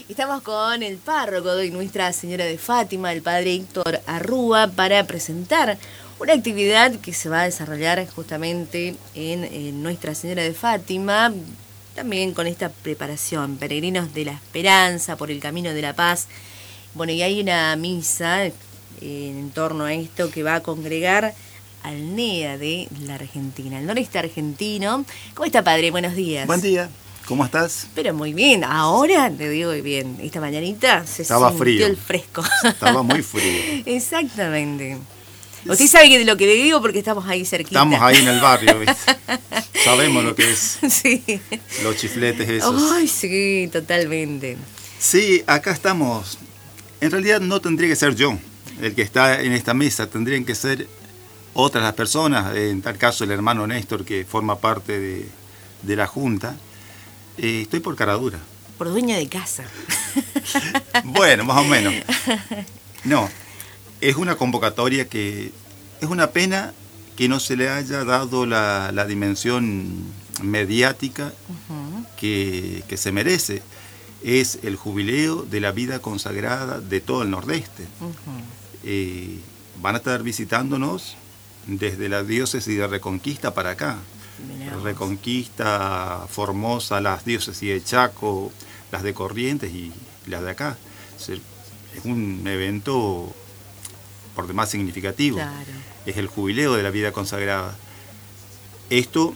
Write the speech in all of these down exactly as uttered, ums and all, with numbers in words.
Estamos con el párroco de Nuestra Señora de Fátima, el padre Héctor Arrúa, para presentar una actividad que se va a desarrollar justamente en, en Nuestra Señora de Fátima, también con esta preparación, Peregrinos de la Esperanza por el Camino de la Paz. Bueno, y hay una misa en torno a esto que va a congregar al N E A de la Argentina, el noreste argentino. ¿Cómo está, padre? Buenos días. Buen día. ¿Cómo estás? Pero muy bien, ahora te digo bien, esta mañanita se Estaba sintió frío. el fresco. Estaba muy frío. Exactamente. Usted sabe que de lo que le digo porque estamos ahí cerquita. Estamos ahí en el barrio, ¿viste? Sabemos lo que es. Sí. Los chifletes esos. Ay, sí, totalmente. Sí, acá estamos. En realidad no tendría que ser yo el que está en esta mesa, tendrían que ser otras las personas, en tal caso el hermano Néstor, que forma parte de, de la Junta. Eh, estoy por caradura. Por dueño de casa. Bueno, más o menos. No, es una convocatoria que es una pena que no se le haya dado la, la dimensión mediática uh-huh. que, que se merece. Es el jubileo de la vida consagrada de todo el Nordeste. Uh-huh. Eh, van a estar visitándonos desde la diócesis de Reconquista para acá. Reconquista, Formosa, las diócesis de Chaco, las de Corrientes y las de acá. Es un evento por demás significativo. Claro. Es el jubileo de la vida consagrada. Esto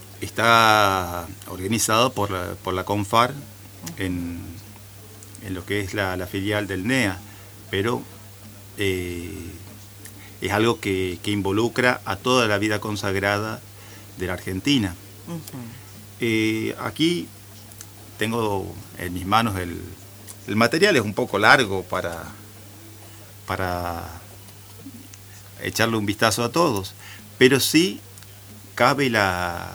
está organizado por la, por la CONFAR en, en lo que es la, la filial del N E A, pero eh, es algo que, que involucra a toda la vida consagrada de la Argentina. Uh-huh. Eh, aquí tengo en mis manos el, el material, es un poco largo para, para echarle un vistazo a todos, pero sí cabe la,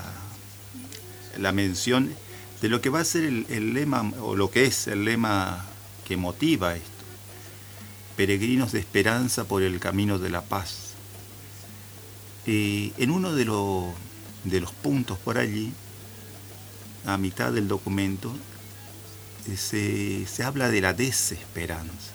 la mención de lo que va a ser el, el lema, o lo que es el lema que motiva esto: Peregrinos de Esperanza por el Camino de la Paz. Eh, en uno de los de los puntos por allí, a mitad del documento, se, se habla de la desesperanza.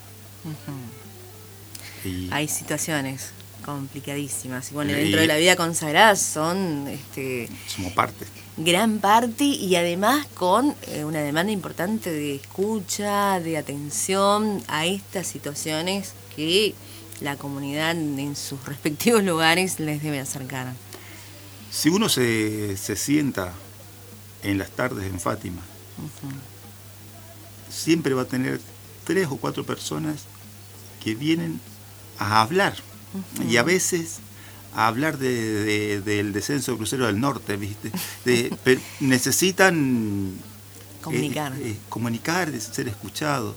Uh-huh. Y hay situaciones complicadísimas. Y bueno, dentro de la vida consagrada son... Este, somos parte. Gran parte, y además con eh, una demanda importante de escucha, de atención a estas situaciones que la comunidad en sus respectivos lugares les debe acercar. Si uno se, se sienta en las tardes en Fátima, uh-huh. siempre va a tener tres o cuatro personas que vienen a hablar, uh-huh. y a veces a hablar de, de, del descenso del crucero del norte, ¿viste? De, pero necesitan comunicar, eh, eh, comunicar, ser escuchados.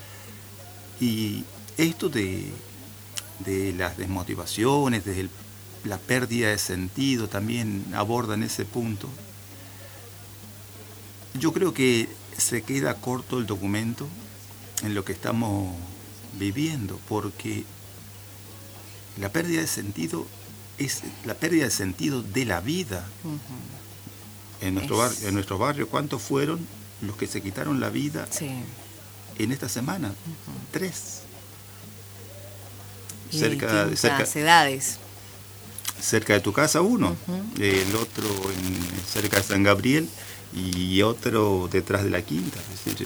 Y esto de, de las desmotivaciones, desde el la pérdida de sentido también abordan ese punto. Yo creo que se queda corto el documento en lo que estamos viviendo, porque la pérdida de sentido es la pérdida de sentido de la vida. Uh-huh. En nuestro barrio, en nuestro barrio, ¿cuántos fueron los que se quitaron la vida sí. en esta semana? Uh-huh. Tres. Y cerca de cerca edades. Cerca de tu casa uno, uh-huh. el otro en, cerca de San Gabriel y otro detrás de la Quinta. Es decir,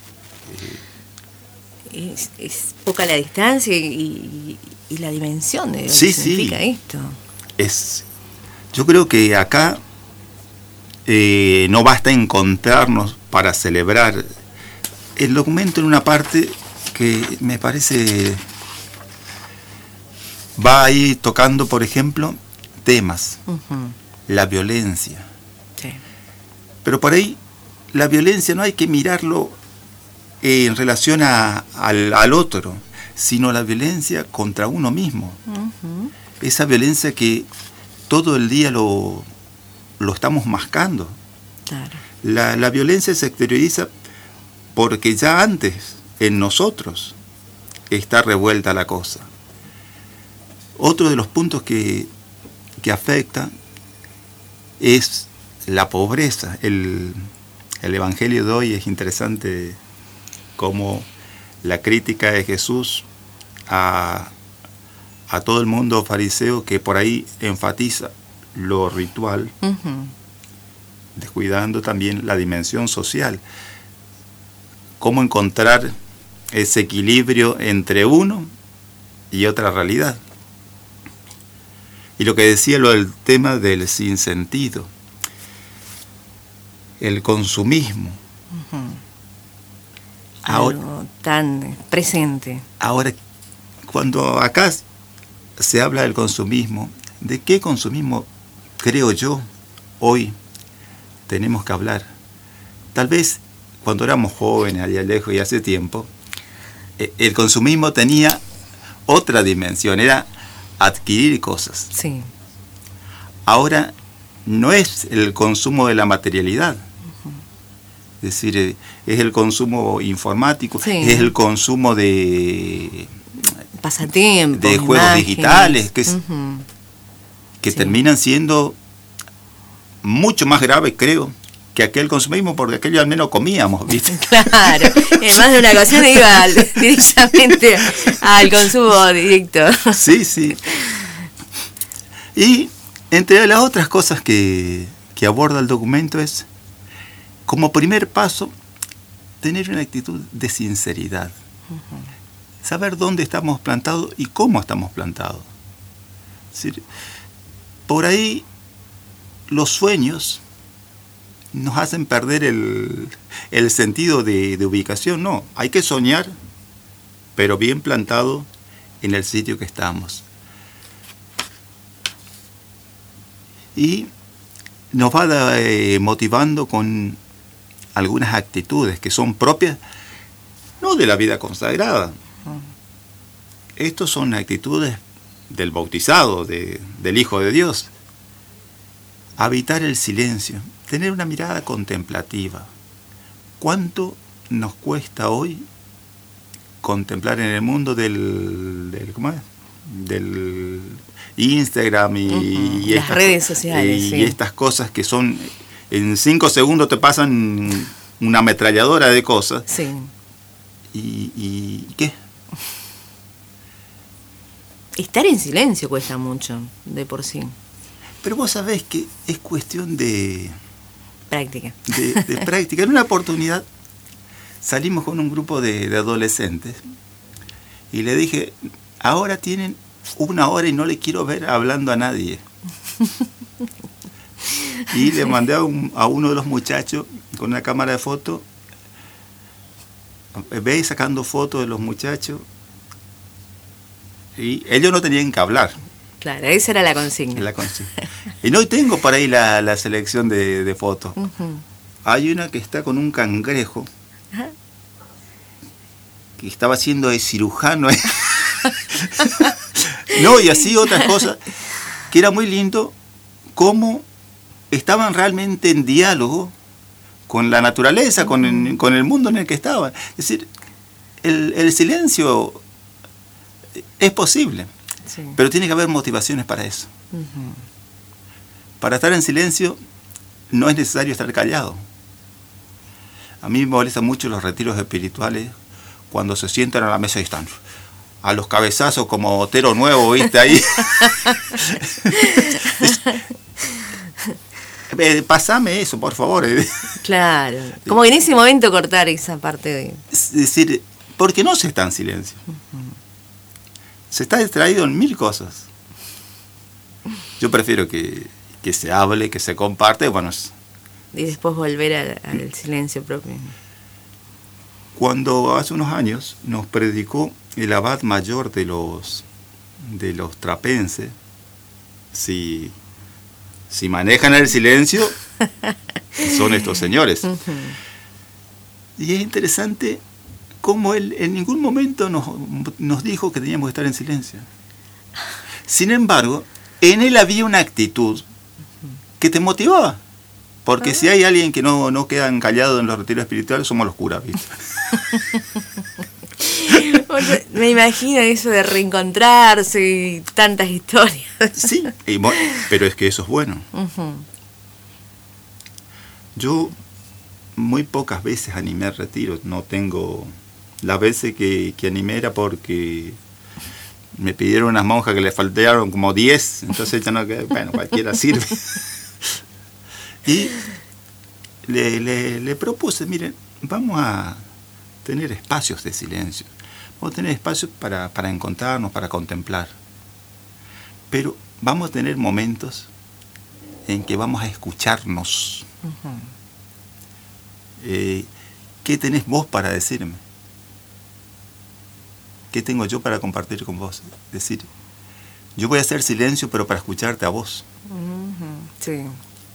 eh, es, es poca la distancia y, y la dimensión de lo sí, que significa sí. esto. Es, yo creo que acá eh, no basta encontrarnos para celebrar. El documento en una parte que me parece... va ahí tocando, por ejemplo, temas, uh-huh. la violencia. Sí. Pero por ahí, la violencia no hay que mirarlo eh, en relación a, al, al otro, sino la violencia contra uno mismo. Uh-huh. Esa violencia que todo el día lo, lo estamos mascando. Claro. La, la violencia se exterioriza porque ya antes, en nosotros, está revuelta la cosa. Otro de los puntos que, que afecta es la pobreza. El, el Evangelio de hoy es interesante como la crítica de Jesús a, a todo el mundo fariseo que por ahí enfatiza lo ritual, uh-huh. descuidando también la dimensión social. Cómo encontrar ese equilibrio entre uno y otra realidad. Y lo que decía lo del tema del sinsentido, el consumismo. Uh-huh. Ahora, algo tan presente. Ahora, cuando acá se habla del consumismo, ¿de qué consumismo creo yo hoy tenemos que hablar? Tal vez cuando éramos jóvenes, allá lejos y hace tiempo, el consumismo tenía otra dimensión, era adquirir cosas. Sí. Ahora no es el consumo de la materialidad. Uh-huh. Es decir, es el consumo informático, sí. es el consumo de pasatiempos, de juegos imágenes. digitales, que, es, uh-huh. que sí. terminan siendo mucho más graves, creo, que aquel consumismo, porque aquello al menos comíamos, ¿viste? Claro, en más de una ocasión iba al, directamente al consumo directo. Sí, sí. Y entre las otras cosas que, que aborda el documento es, como primer paso, tener una actitud de sinceridad. Uh-huh. Saber dónde estamos plantados y cómo estamos plantados. Es decir, por ahí los sueños nos hacen perder el, el sentido de, de ubicación. No, hay que soñar, pero bien plantado en el sitio que estamos. Y nos va eh, motivando con algunas actitudes que son propias, no de la vida consagrada. Estos son actitudes del bautizado, de, del Hijo de Dios. Habitar el silencio, tener una mirada contemplativa. ¿Cuánto nos cuesta hoy contemplar en el mundo del, del ¿cómo es? Del Instagram y, uh-huh. y las estas, redes sociales y, sí. y estas cosas que son en cinco segundos te pasan una ametralladora de cosas? Sí. ¿Y, y qué? Estar en silencio cuesta mucho, de por sí. Pero vos sabés que es cuestión de práctica. De, de práctica. En una oportunidad salimos con un grupo de, de adolescentes y le dije, ahora tienen una hora y no le quiero ver hablando a nadie. Y le mandé a, un, a uno de los muchachos con una cámara de foto, ve sacando fotos de los muchachos, y ellos no tenían que hablar. Claro, esa era la consigna. La consigna. Y no tengo por ahí la, la selección de, de fotos. Uh-huh. Hay una que está con un cangrejo, uh-huh. que estaba haciendo de cirujano. No, y así otras cosas, que era muy lindo, cómo estaban realmente en diálogo con la naturaleza, uh-huh. con, el, con el mundo en el que estaban. Es decir, el, el silencio es posible, sí. pero tiene que haber motivaciones para eso. Uh-huh. Para estar en silencio no es necesario estar callado. A mí me molestan mucho los retiros espirituales cuando se sientan a la mesa y están a los cabezazos como Otero Nuevo, ¿viste? Ahí. Pasame eso, por favor. Claro. Como en ese momento cortar esa parte de... Es decir, porque no se está en silencio. Uh-huh. Se está distraído en mil cosas. Yo prefiero que, que se hable, que se comparte, bueno. Y después volver a, al silencio propio. Cuando hace unos años nos predicó el abad mayor de los de los trapenses, si, si manejan el silencio, son estos señores. Uh-huh. Y es interesante cómo él en ningún momento nos, nos dijo que teníamos que estar en silencio. Sin embargo, en él había una actitud que te motivaba. Porque uh-huh. si hay alguien que no, no quedan callados en los retiros espirituales, somos los curas, ¿viste? Me imagino eso de reencontrarse y tantas historias. Sí, y, pero es que eso es bueno. Uh-huh. Yo muy pocas veces animé retiros, no tengo las veces que, que animé era porque me pidieron unas monjas que le faltaron como diez, entonces ya no quedé, bueno, cualquiera sirve. Y le, le, le propuse, miren, vamos a tener espacios de silencio, vamos a tener espacios para, para encontrarnos, para contemplar, pero vamos a tener momentos en que vamos a escucharnos. Uh-huh. Eh, ¿Qué tenés vos para decirme? ¿Qué tengo yo para compartir con vos? Es decir, yo voy a hacer silencio, pero para escucharte a vos. Uh-huh. Sí.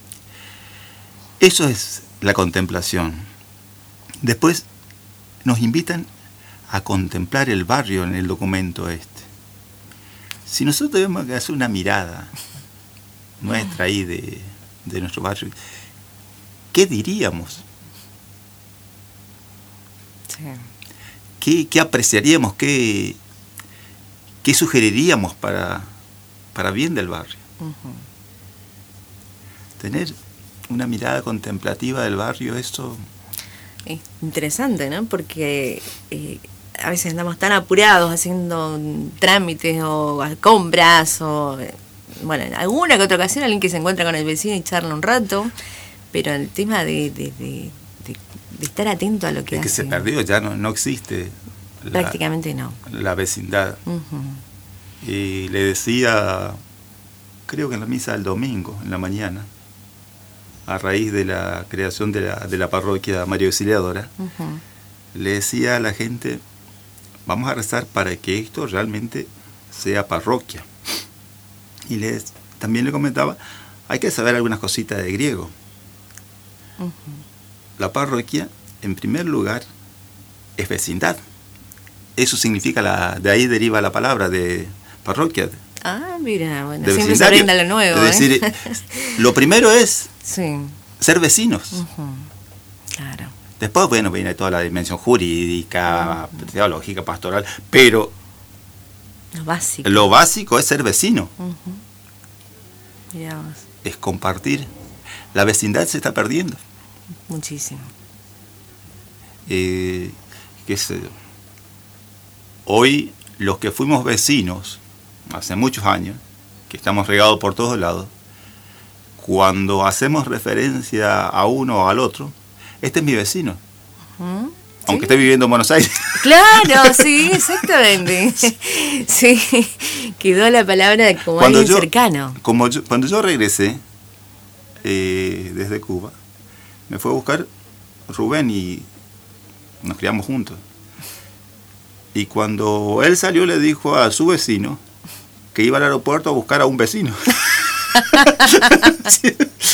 Eso es la contemplación. Después nos invitan a contemplar el barrio en el documento este. Si nosotros tenemos que hacer una mirada nuestra ahí de, de nuestro barrio, ¿qué diríamos? Sí. ¿Qué, qué apreciaríamos? ¿Qué, qué sugeriríamos para, para bien del barrio? Uh-huh. Tener una mirada contemplativa del barrio, eso... Es interesante, ¿no? Porque eh, a veces andamos tan apurados haciendo trámites o compras o... Bueno, en alguna que otra ocasión alguien que se encuentra con el vecino y charla un rato, pero el tema de... de, de De, de estar atento a lo que es hace. que se perdió, ya no, no existe la, prácticamente no la vecindad. Uh-huh. Y le decía, creo que en la misa del domingo, en la mañana, a raíz de la creación de la, de la parroquia María Auxiliadora, uh-huh. le decía a la gente, vamos a rezar para que esto realmente sea parroquia. Y les, también le comentaba, hay que saber algunas cositas de griego. Uh-huh. La parroquia, en primer lugar, es vecindad. Eso significa, la, de ahí deriva la palabra de parroquia. Ah, mira, bueno, de siempre se aprende lo nuevo. Es decir, ¿eh? Lo primero es sí. ser vecinos. Uh-huh. Claro. Después, bueno, viene toda la dimensión jurídica, uh-huh. teológica, pastoral, pero lo básico, lo básico es ser vecino. Uh-huh. Mirá vos. Es compartir. La vecindad se está perdiendo. Muchísimo. Eh, qué sé yo. Hoy, los que fuimos vecinos, hace muchos años, que estamos regados por todos lados, cuando hacemos referencia a uno o al otro, este es mi vecino. Uh-huh. Aunque ¿Sí? esté viviendo en Buenos Aires. Claro, sí, exactamente. Sí, quedó la palabra como cuando alguien yo, cercano. Como yo, cuando yo regresé eh, desde Cuba, me fue a buscar Rubén y nos criamos juntos. Y cuando él salió le dijo a su vecino que iba al aeropuerto a buscar a un vecino. Sí.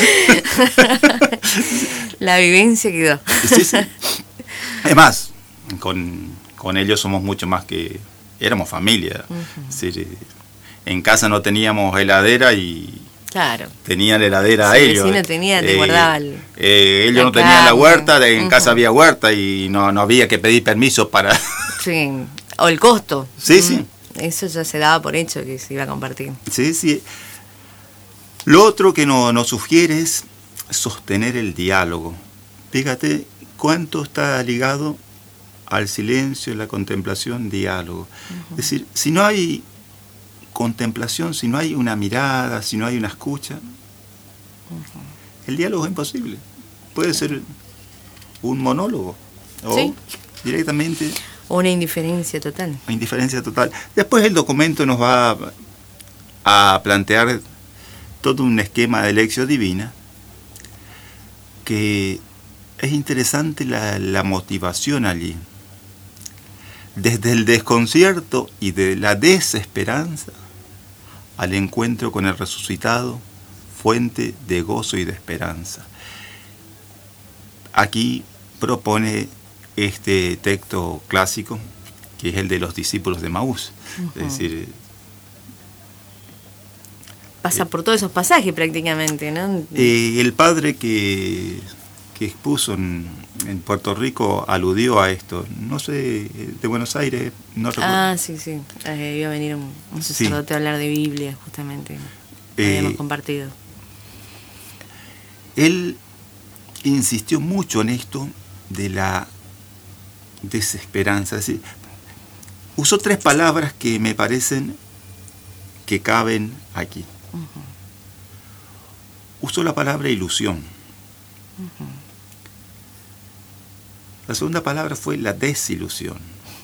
La vivencia quedó. Sí, sí. Es más, con, con ellos somos mucho más que... Éramos familia. Uh-huh. Sí, en casa no teníamos heladera y... Claro. Tenían heladera si a ellos. El vecino tenía, te eh, guardaba el, eh, ellos la no tenían la huerta, en uh-huh. casa había huerta y no, no había que pedir permiso para... Sí, o el costo. Sí, sí. Eso ya se daba por hecho que se iba a compartir. Sí, sí. Lo otro que no, nos sugiere es sostener el diálogo. Fíjate cuánto está ligado al silencio, la contemplación, diálogo. Uh-huh. Es decir, si no hay contemplación, si no hay una mirada, si no hay una escucha, uh-huh. el diálogo es imposible. Puede ser un monólogo o ¿sí? directamente... Una indiferencia total. Una indiferencia total. Después el documento nos va a, a plantear todo un esquema de lección divina que es interesante la, la motivación allí. Desde el desconcierto y de la desesperanza al encuentro con el resucitado, fuente de gozo y de esperanza. Aquí propone este texto clásico, que es el de los discípulos de Maús. Uh-huh. Es decir, pasa eh, por todos esos pasajes prácticamente, ¿no? Eh, el padre que, que expuso en, en Puerto Rico aludió a esto. No sé, de Buenos Aires, no recuerdo. Ah, sí, sí. Eh, iba a venir un, un sacerdote sí. a hablar de Biblia, justamente. Eh, habíamos compartido. Él insistió mucho en esto de la desesperanza. Es decir, usó tres palabras que me parecen que caben aquí. Uh-huh. Usó la palabra ilusión. Uh-huh. La segunda palabra fue la desilusión.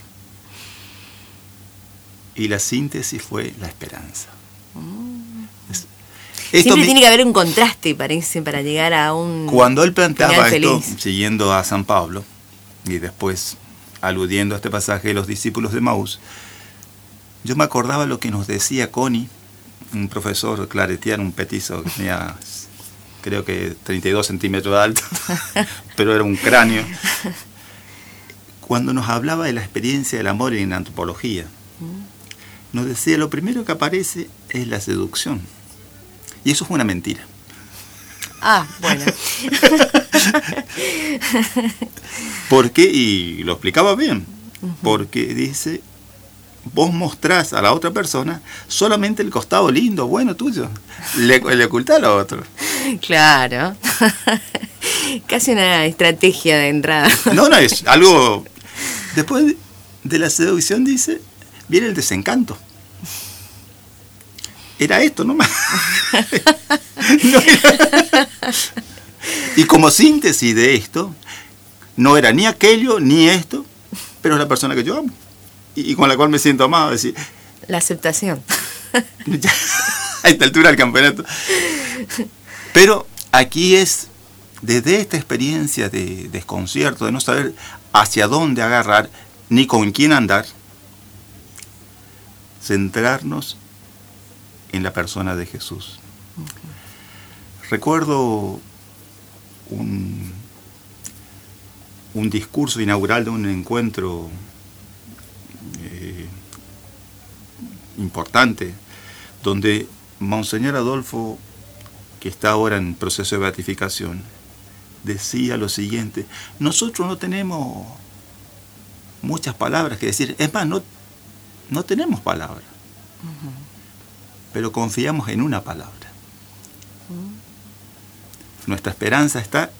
Y la síntesis fue la esperanza. Uh-huh. Es, Siempre me, tiene que haber un contraste, parece, para llegar a un Cuando él planteaba esto, feliz. Siguiendo a San Pablo, y después aludiendo a este pasaje de los discípulos de Maús, yo me acordaba lo que nos decía Connie, un profesor claretiano, un petizo que tenía, creo que treinta y dos centímetros de alto, pero era un cráneo, cuando nos hablaba de la experiencia del amor en antropología. Nos decía, lo primero que aparece es la seducción. Y eso es una mentira. Ah, bueno. ¿Por qué? Y lo explicaba bien. Uh-huh. Porque dice, vos mostrás a la otra persona solamente el costado lindo, bueno tuyo. Le, le ocultás a lo otro. Claro. Casi una estrategia de entrada. No, no, es algo... Después de la seducción, dice, viene el desencanto. Era esto nomás. No era... Y como síntesis de esto, no era ni aquello ni esto, pero es la persona que yo amo y, y con la cual me siento amado. Decir, la aceptación. Ya, a esta altura del campeonato. Pero aquí es, desde esta experiencia de desconcierto, de no saber hacia dónde agarrar ni con quién andar, centrarnos en la persona de Jesús. Uh-huh. Recuerdo un, un discurso inaugural de un encuentro eh, importante, donde Monseñor Adolfo, que está ahora en proceso de beatificación, decía lo siguiente: nosotros no tenemos muchas palabras que decir, es más, no, no tenemos palabras. Uh-huh. Pero confiamos en una palabra. Uh-huh. Nuestra esperanza está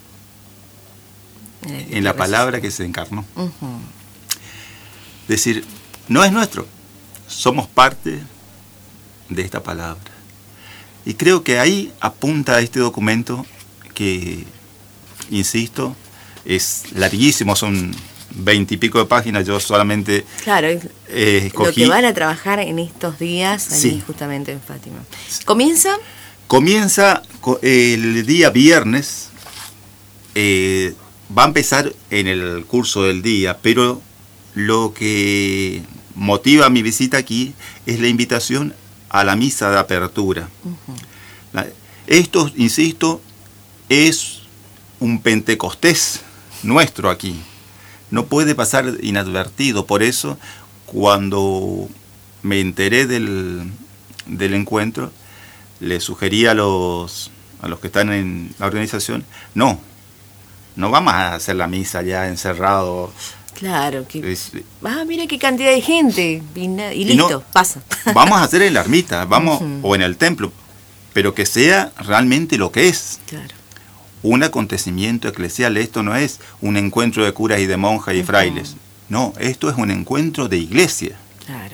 en la palabra que se encarnó. Uh-huh. Es decir, no es nuestro, somos parte de esta palabra. Y creo que ahí apunta este documento que, insisto, es larguísimo, son veintipico de páginas, yo solamente claro, eh, escogí... Lo que van a trabajar en estos días, allí sí. Justamente en Fátima. ¿Comienza? Comienza el día viernes, eh, va a empezar en el curso del día, pero lo que motiva mi visita aquí es la invitación a la misa de apertura. Uh-huh. La, esto, insisto, es un Pentecostés nuestro aquí. No puede pasar inadvertido. Por eso, cuando me enteré del, del encuentro, le sugerí a los, a los que están en la organización, no, no vamos a hacer la misa ya encerrado. Claro, que es, ah, mira qué cantidad de gente, y, y listo, y no, pasa. Vamos a hacer en la ermita, vamos, uh-huh. o en el templo, pero que sea realmente lo que es. Claro. Un acontecimiento eclesial. Esto no es un encuentro de curas y de monjas y uh-huh. frailes. No, esto es un encuentro de iglesia. Claro.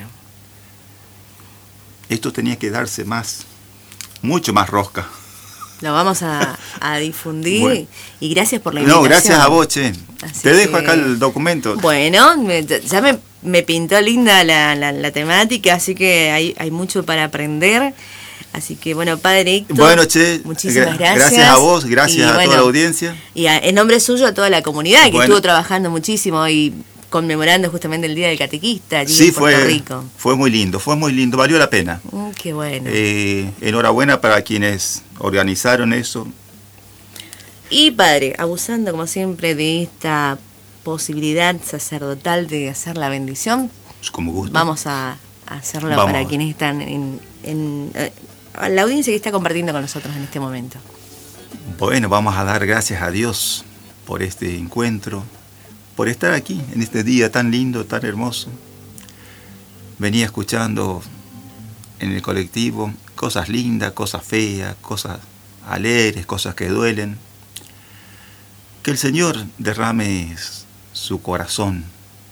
Esto tenía que darse más, mucho más rosca. Lo vamos a, a difundir. Bueno. Y gracias por la invitación. No, gracias a vos, che. Así Te dejo que... acá el documento. Bueno, me, ya me, me pintó linda la, la, la temática, así que hay, hay mucho para aprender. Así que, bueno, Padre Héctor, bueno, che, muchísimas gracias. Gracias a vos, gracias y, a bueno, toda la audiencia. Y a, en nombre suyo a toda la comunidad que bueno. estuvo trabajando muchísimo y conmemorando justamente el Día del Catequista allí sí, en Puerto fue, Rico. Fue muy lindo, fue muy lindo, valió la pena. Mm, qué bueno. Eh, enhorabuena para quienes organizaron eso. Y Padre, abusando como siempre de esta posibilidad sacerdotal de hacer la bendición, como gusto. Vamos a, a hacerlo vamos. Para quienes están en... en eh, la audiencia que está compartiendo con nosotros en este momento. Bueno, vamos a dar gracias a Dios por este encuentro, por estar aquí en este día tan lindo, tan hermoso. Venía escuchando en el colectivo cosas lindas, cosas feas, cosas alegres, cosas que duelen. Que el Señor derrame su corazón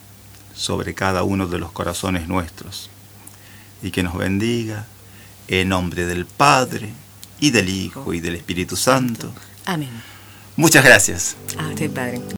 sobre cada uno de los corazones nuestros y que nos bendiga en nombre del Padre y del Hijo y del Espíritu Santo. Amén. Muchas gracias. A usted, Padre.